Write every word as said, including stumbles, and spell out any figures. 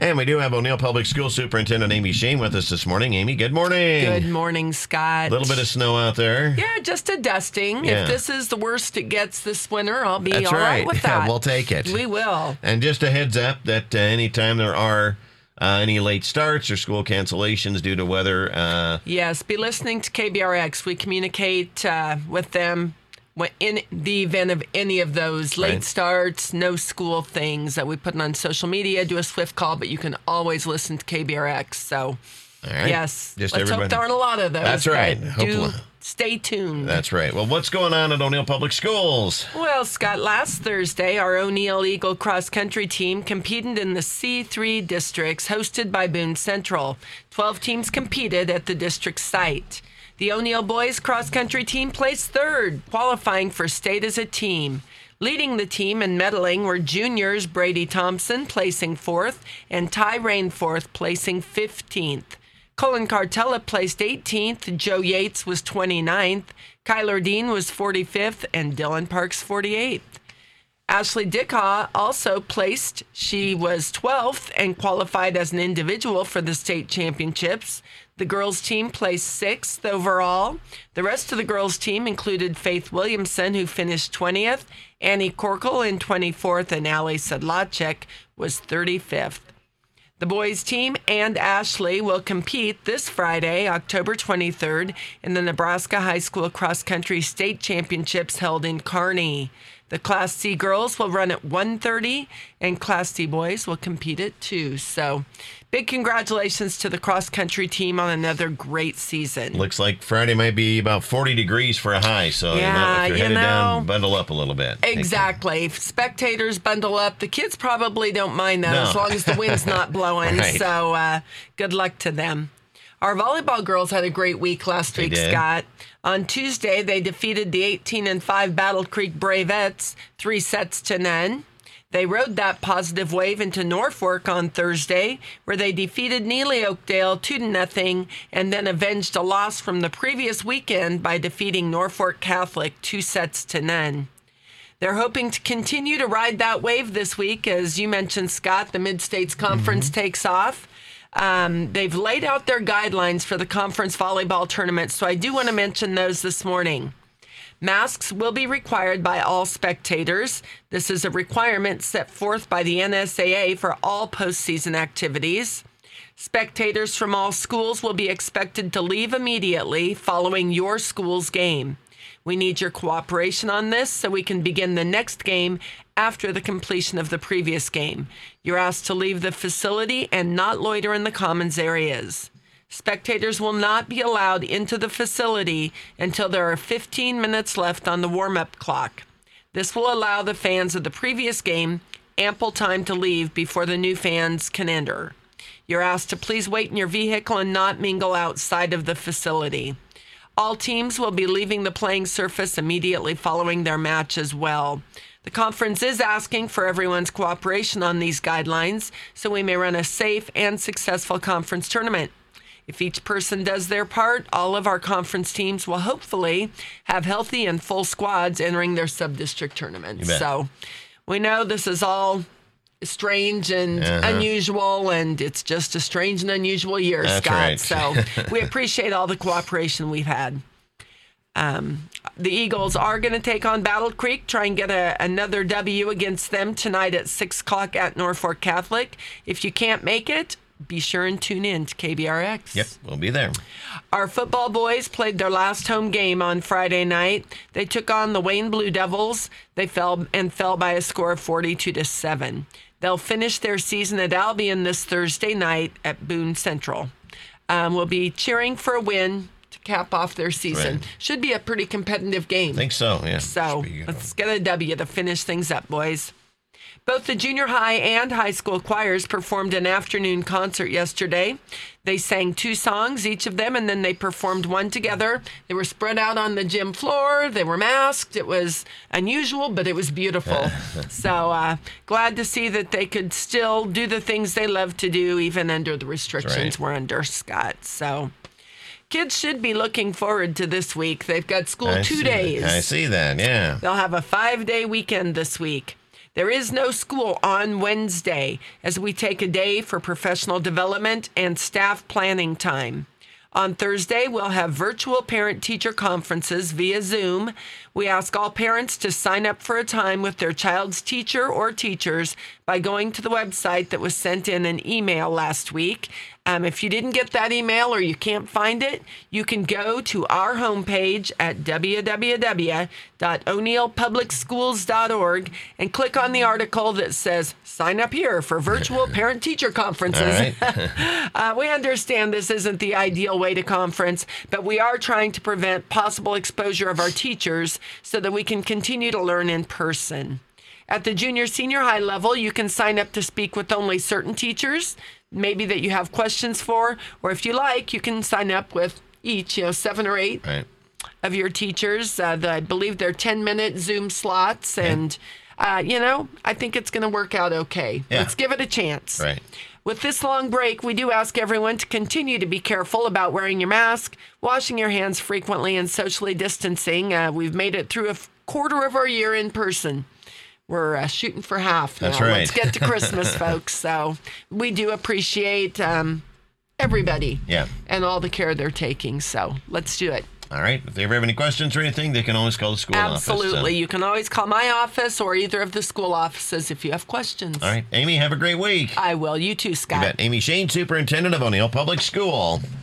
And we do have O'Neill Public School Superintendent Amy Shane with us this morning. Amy, good morning. Good morning, Scott. A little bit of snow out there. Yeah, just a dusting. Yeah. If this is the worst it gets this winter, I'll be That's all right, right. with that. Yeah, we'll take it. We will. And just a heads up that uh, anytime there are uh, any late starts or school cancellations due to weather. Uh, yes, be listening to K B R X. We communicate uh, with them in the event of any of those late right. starts, no school things that we put on social media. Do a swift call, but you can always listen to K B R X. So, all right. yes, just let's everybody. hope there aren't a lot of those. That's right. Do Hopefully. stay tuned. That's right. Well, what's going on at O'Neill Public Schools? Well, Scott, last Thursday, our O'Neill Eagle cross country team competed in the C three districts hosted by Boone Central. Twelve teams competed at the district site. The O'Neill boys cross country team placed third, qualifying for state as a team. Leading the team and medaling were juniors Brady Thompson placing fourth and Ty Rainforth placing fifteenth. Colin Cartella placed eighteenth, Joe Yates was twenty-ninth, Kyler Dean was forty-fifth, and Dylan Parks forty-eighth. Ashley Dickaw also placed. She was twelfth and qualified as an individual for the state championships. The girls' team placed sixth overall. The rest of the girls' team included Faith Williamson, who finished twentieth, Annie Corkle in twenty-fourth, and Allie Sedlacek was thirty-fifth. The boys' team and Ashley will compete this Friday, October twenty-third, in the Nebraska High School Cross Country State Championships held in Kearney. The Class C girls will run at one thirty, and Class C boys will compete at two. So, big congratulations to the cross-country team on another great season. Looks like Friday might be about forty degrees for a high, so Yeah, you might, if you're you headed know, down, bundle up a little bit. Exactly. Spectators bundle up. The kids probably don't mind that No. as long as the wind's not blowing. Right. So, uh, good luck to them. Our volleyball girls had a great week last They week, did. Scott. On Tuesday, they defeated the eighteen and five Battle Creek Bravettes three sets to none. They rode that positive wave into Norfolk on Thursday, where they defeated Neely Oakdale two to nothing, and then avenged a loss from the previous weekend by defeating Norfolk Catholic two sets to none. They're hoping to continue to ride that wave this week. As you mentioned, Scott, the Mid-States Conference mm-hmm. takes off. Um, they've laid out their guidelines for the conference volleyball tournament, so I do want to mention those this morning. Masks will be required by all spectators. This is a requirement set forth by the N S A A for all postseason activities. Spectators from all schools will be expected to leave immediately following your school's game. We need your cooperation on this so we can begin the next game after the completion of the previous game. You're asked to leave the facility and not loiter in the commons areas. Spectators will not be allowed into the facility until there are fifteen minutes left on the warm-up clock. This will allow the fans of the previous game ample time to leave before the new fans can enter. You're asked to please wait in your vehicle and not mingle outside of the facility. All teams will be leaving the playing surface immediately following their match as well. The conference is asking for everyone's cooperation on these guidelines so we may run a safe and successful conference tournament. If each person does their part, all of our conference teams will hopefully have healthy and full squads entering their sub-district tournaments. So we know this is all strange and uh-huh. unusual, and it's just a strange and unusual year, That's Scott. right. So we appreciate all the cooperation we've had. Um, the Eagles are going to take on Battle Creek, try and get a, another W against them tonight at six o'clock at Norfolk Catholic. If you can't make it, be sure and tune in to K B R X. Yep, we'll be there. Our football boys played their last home game on Friday night. They took on the Wayne Blue Devils. They fell and fell by a score of forty-two to seven. They'll finish their season at Albion this Thursday night at Boone Central. Um, we'll be cheering for a win to cap off their season. Right. Should be a pretty competitive game. I think so, yeah. So let's get a W to finish things up, boys. Both the junior high and high school choirs performed an afternoon concert yesterday. They sang two songs, each of them, and then they performed one together. They were spread out on the gym floor. They were masked. It was unusual, but it was beautiful. So uh, glad to see that they could still do the things they love to do, even under the restrictions right. we're under, Scott. So kids should be looking forward to this week. They've got school I two see days. That. I see that, yeah. They'll have a five-day weekend this week. There is no school on Wednesday as we take a day for professional development and staff planning time. On Thursday, we'll have virtual parent-teacher conferences via Zoom. We ask all parents to sign up for a time with their child's teacher or teachers by going to the website that was sent in an email last week. Um, if you didn't get that email or you can't find it, you can go to our homepage at w w w dot o'neill public schools dot org and click on the article that says, sign up here for virtual parent-teacher conferences. Right. uh, we understand this isn't the ideal way to conference, but we are trying to prevent possible exposure of our teachers so that we can continue to learn in person. At the junior senior high level, you can sign up to speak with only certain teachers, maybe that you have questions for, or if you like, you can sign up with each, you know, seven or eight Right. of your teachers. Uh, the, I believe they're ten-minute Zoom slots, and, uh, you know, I think it's going to work out okay. Yeah. Let's give it a chance. Right. With this long break, we do ask everyone to continue to be careful about wearing your mask, washing your hands frequently, and socially distancing. Uh, we've made it through a f- quarter of our year in person. We're uh, shooting for half now. That's right. Let's get to Christmas, folks. So we do appreciate um, everybody Yeah. and all the care they're taking. So let's do it. All right. If they ever have any questions or anything, they can always call the school office. Absolutely. So- You can always call my office or either of the school offices if you have questions. All right. Amy, have a great week. I will. You too, You Scott. bet. Amy Shane, Superintendent of O'Neill Public School.